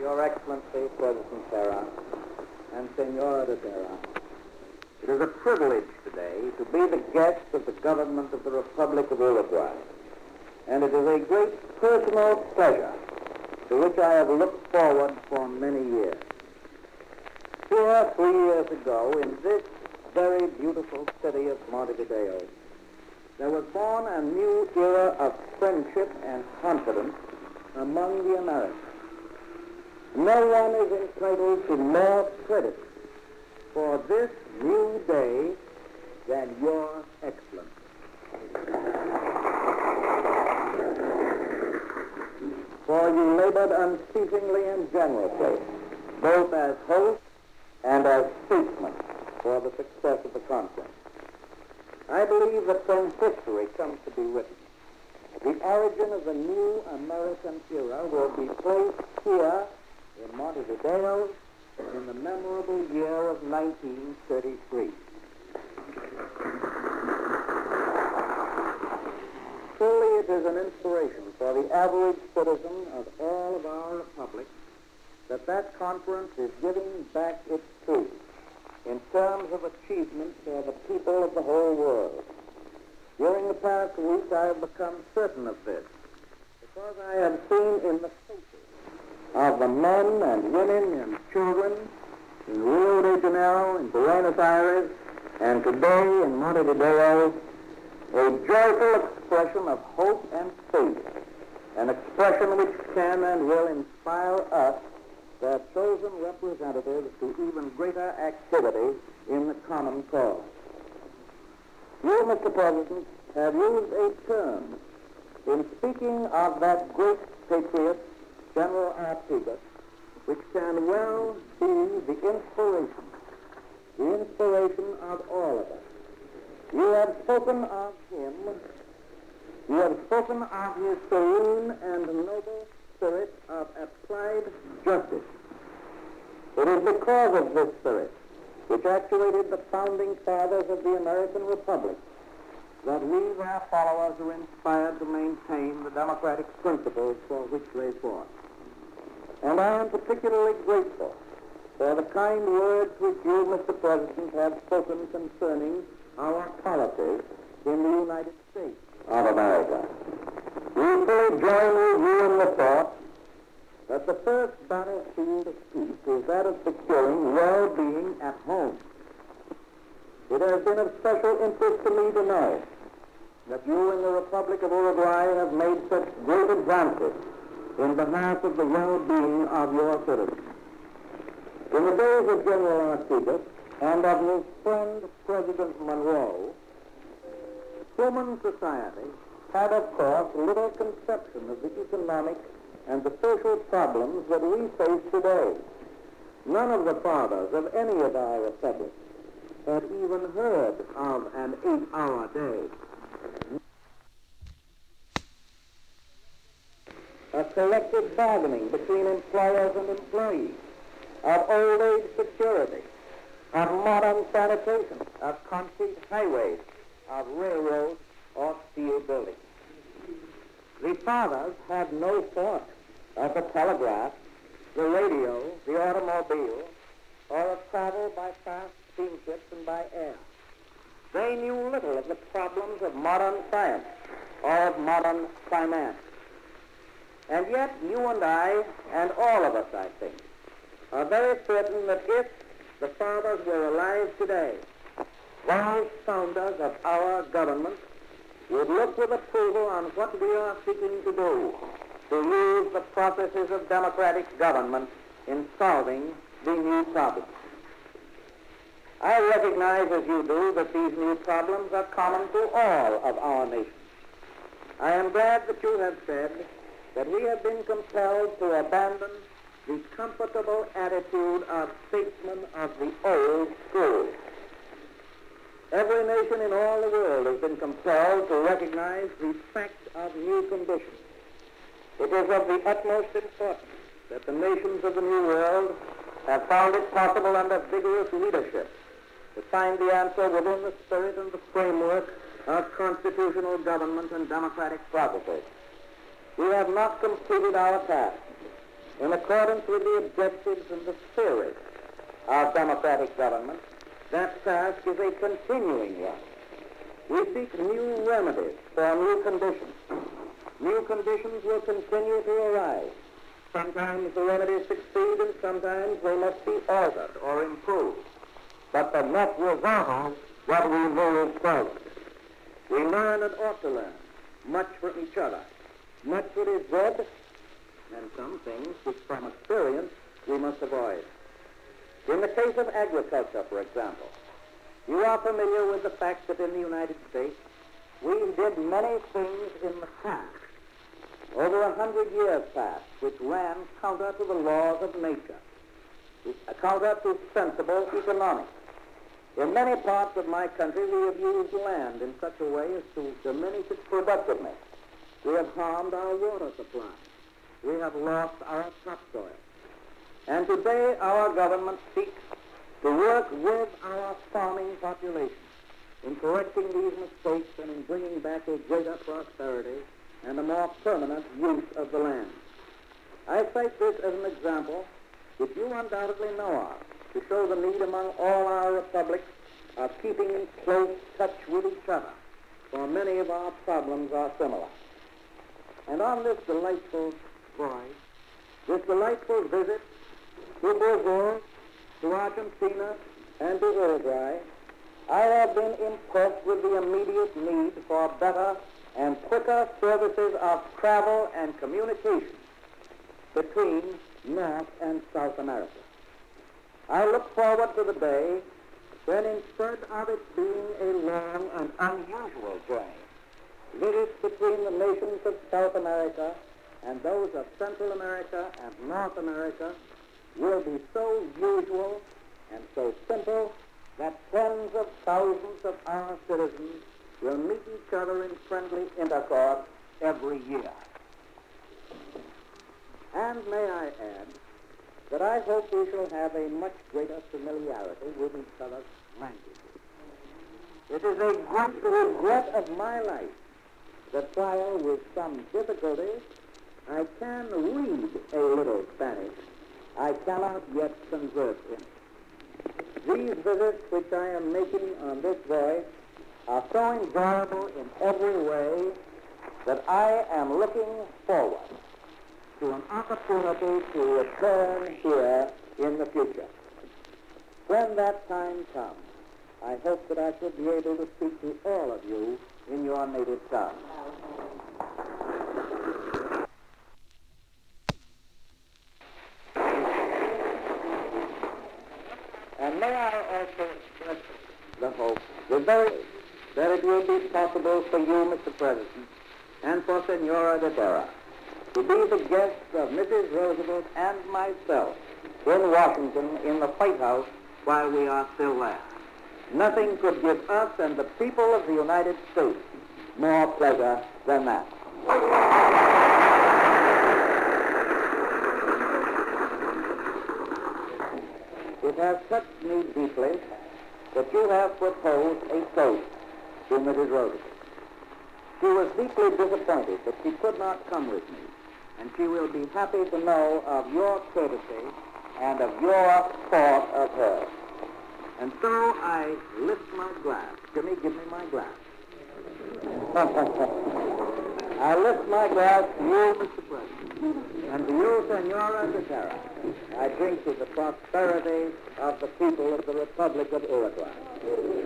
Your Excellency, President Terra, and Senora de Terra, it is a privilege today to be the guest of the government of the Republic of Uruguay, and it is a great personal pleasure to which I have looked forward for many years. 2 or 3 years ago, in this very beautiful city of Montevideo, there was born a new era of friendship and confidence among the Americans. No one is entitled to more credit for this new day than Your Excellency. For you labored unceasingly and generously, both as host and as statesman, for the success of the conference. I believe that when history comes to be written, the origin of the new American era will be placed here in Montevideo in the memorable year of 1933. Truly, it is an inspiration for the average citizen of all of our republic that conference is giving back its truth in terms of achievement for the people of the whole world. During the past week, I have become certain of this because I have seen in the faces of the men and women and children in Rio de Janeiro, in Buenos Aires, and today in Montevideo, a joyful expression of hope and faith, an expression which can and will inspire us, their chosen representatives, to even greater activity in the common cause. You, Mr. President, have used a term in speaking of that great patriot, General Artigas, which can well be the inspiration of all of us. You have spoken of him, you have spoken of his serene and noble spirit of applied justice. It is because of this spirit, which actuated the founding fathers of the American Republic, that we, their followers, are inspired to maintain the democratic principles for which they fought. And I am particularly grateful for the kind words which you, Mr. President, have spoken concerning our policy in the United States of America. We fully join with you in the thought that the first battlefield of peace is that of securing well-being at home. It has been of special interest to me to know that you in the Republic of Uruguay have made such great advances in behalf of the well-being of your citizens. In the days of General Artigas and of his friend President Monroe, human society had, of course, little conception of the economic and the social problems that we face today. None of the fathers of any of our republics had even heard of an 8-hour day. A collective bargaining between employers and employees, of old age security, of modern sanitation, of concrete highways, of railroads or steel buildings. The fathers had no thought of the telegraph, the radio, the automobile, or of travel by fast steamships and by air. They knew little of the problems of modern science or of modern finance. And yet, you and I, and all of us, I think, are very certain that if the fathers were alive today, those founders of our government would look with approval on what we are seeking to do, to use the processes of democratic government in solving the new problems. I recognize, as you do, that these new problems are common to all of our nation. I am glad that you have said that we have been compelled to abandon the comfortable attitude of statesmen of the old school. Every nation in all the world has been compelled to recognize the fact of new conditions. It is of the utmost importance that the nations of the New World have found it possible under vigorous leadership to find the answer within the spirit and the framework of constitutional government and democratic processes. We have not completed our task, in accordance with the objectives and the theory of democratic government, that task is a continuing one. We seek new remedies for new conditions. New conditions will continue to arise. Sometimes the remedies succeed and sometimes they must be altered or improved. But the net result is what we move forward. We learn and ought to learn much from each other, much that is good, and some things which from experience we must avoid. In the case of agriculture, for example, you are familiar with the fact that in the United States we did many things in the past, over 100 years past, which ran counter to the laws of nature, counter to sensible economics. In many parts of my country, we have used land in such a way as to diminish its productiveness. We have harmed our water supply. We have lost our topsoil. And today our government seeks to work with our farming population in correcting these mistakes and in bringing back a greater prosperity and a more permanent use of the land. I cite this as an example which you undoubtedly know of, to show the need among all our republics of keeping in close touch with each other, for many of our problems are similar. And on this delightful voyage, this delightful visit to Brazil, to Argentina, and to Uruguay, I have been impressed with the immediate need for better and quicker services of travel and communication between North and South America. I look forward to the day when, instead of it being a long and unusual journey, visits between the nations of South America and those of Central America and North America will be so usual and so simple that tens of thousands of our citizens will meet each other in friendly intercourse every year. And may I add that I hope we shall have a much greater familiarity with each other's languages. It is a great regret of my life that while with some difficulty I can read a little Spanish, I cannot yet converse in it. These visits which I am making on this voyage are so enjoyable in every way that I am looking forward to an opportunity to return here in the future. When that time comes, I hope that I shall be able to speak to all of you in your native tongue. And may I also express the hope, that it will be possible for you, Mr. President, and for Senora de Terra, to be the guests of Mrs. Roosevelt and myself in Washington in the White House while we are still there. Nothing could give us and the people of the United States more pleasure than that. It has touched me deeply that you have proposed a toast to Mrs. Roosevelt. She was deeply disappointed that she could not come with me, and she will be happy to know of your courtesy and of your thought of her. And so I lift my glass. Jimmy, give me my glass. I lift my glass to you, Mr. President, and to you, Senora de Terra. I drink to the prosperity of the people of the Republic of Uruguay.